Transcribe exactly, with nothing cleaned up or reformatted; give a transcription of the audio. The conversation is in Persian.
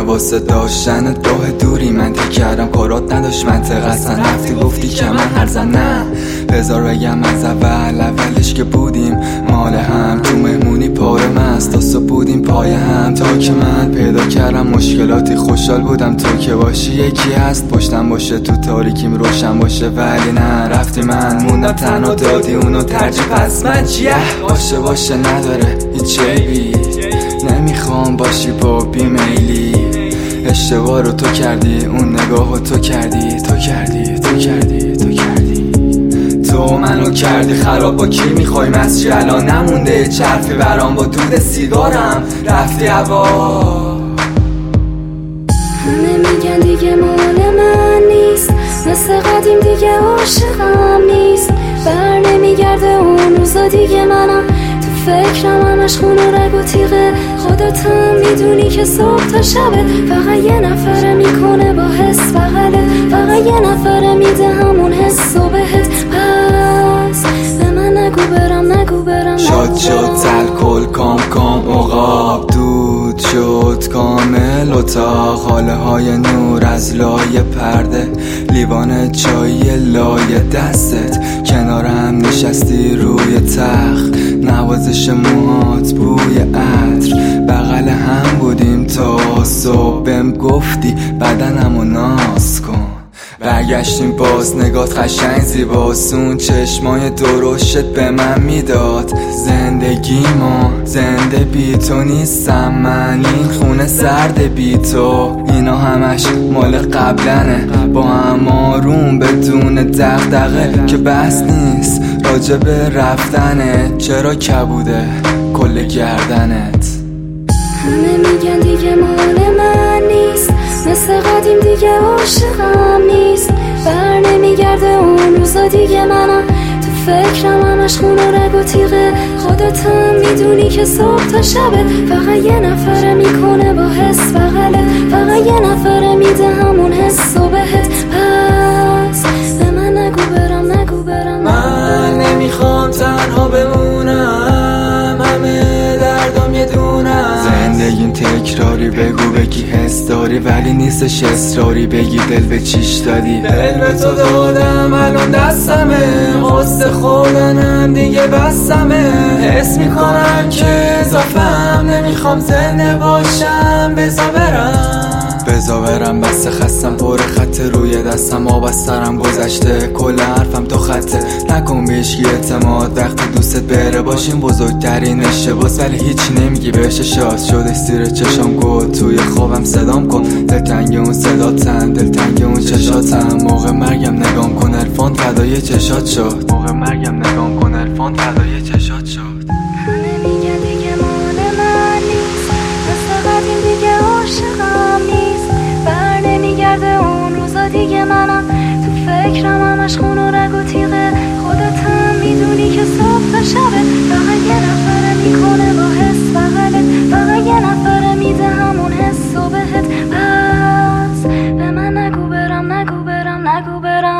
واسه داشتن راه دوری من تی کردم کارات نداشت منطق اصلا رفتی گفتی که من هر زن نه بذار بگم از اول اولش که بودیم مال هم تو مهمونی پاره مست تا صبح بودیم پای هم تا که من پیدا کردم مشکلاتی خوشحال بودم تو که باشی یکی هست پشتم باشه تو تاریکیم روشن باشه ولی نه رفتی من موندم تنها دادی اونو ترجیح پس من چیه باشه باشه نداره هیچ عیبی نمیخوام باشی با بیمیلی اشتباه رو تو کردی اون نگاه رو تو کردی تو کردی تو کردی تو کردی تو منو کردی خراب با کی میخوای مسجی الان نمونده چرفی برام با دود سیگارم رفتی هوا همه میگن دیگه مال من نیست مثل قدیم دیگه عاشقم نیست بر نمیگرده اون روزا دیگه منم تو فکرم همش خون و رگ و تیغه خودتم میدونی که صبح تا شبه فقط یه نفره میکنه با حس بغله فقط یه نفره میده همون حس و بهت پس به من نگو برم نگو برم شاد شد الکل کام کام عقاب دود شد کامل اتاق حاله های نور از لای پرده لیوان چای لای دستت کنارم نشستی روی تخت نوازش موهات بوی عطر بغل هم بودیم تا صبح بهم گفتی بدنمو ناز کن برگشتیم باز نگات قشنگ زیباست اون چشمای درشت به من میداد زندگی ما زنده بی تو نیستم من این خونه سرد بی تو اینا همش مال قبلنه با هم آروم بدون دغدغه که بس نیست راجب رفتنه چرا کبوده کل گردنت همه میگن دیگه مال من نیست مثل قدیم دیگه عاشقم نیست بر نمیگرده اون روزا دیگه منم تو فکرم همش خون و رگ و تیغه خودتم میدونی که صبح تا شبه فقط یه نفره میکنه با حس بغله فقط یه نفره میده همون حس و بهت پس به من نگو برم نگو برم من نمیخوام تنها بمونم همه دردم یه دونم زندگیم تکراری بگو بگی حس داری ولی نیستش اصراری بگی دل به چیش دادی دل به تو دادم الان دستمه قصد خودنم دیگه بستمه حس میکنم که اضافم نمیخوام زنده باشم بزا برم بزا برم بس خستم پر خط روی دستم آب از سرم گذشته کل حرفم تو خطه نکن بهش اعتماد وقتی دوستت بره باشیم بزرگترین اشتباس ولی هیچی نمیگی بهش شاد شده سیر چشم گل توی خوابم صدام کن دلتنگ اون صداتن دلتنگ اون چشاتم موقع مرگم نگام کن عرفان فدای چشات شد موقع مرگم نگام کن عرفان فدای چشات شد همه میگن دیگه مال من نیست مثل قدیم دیگه عاشقم نیست بر نمیگرده اون روزا دیگه منم تو فکرم همش خون و رگ و تیغه خودتم میدونی که صبح تا شبه فقط یه نفره میکنه با حس بغله فقط یه نفره میده همون حس و بهت پس به من نگو برم نگو برم نگو برم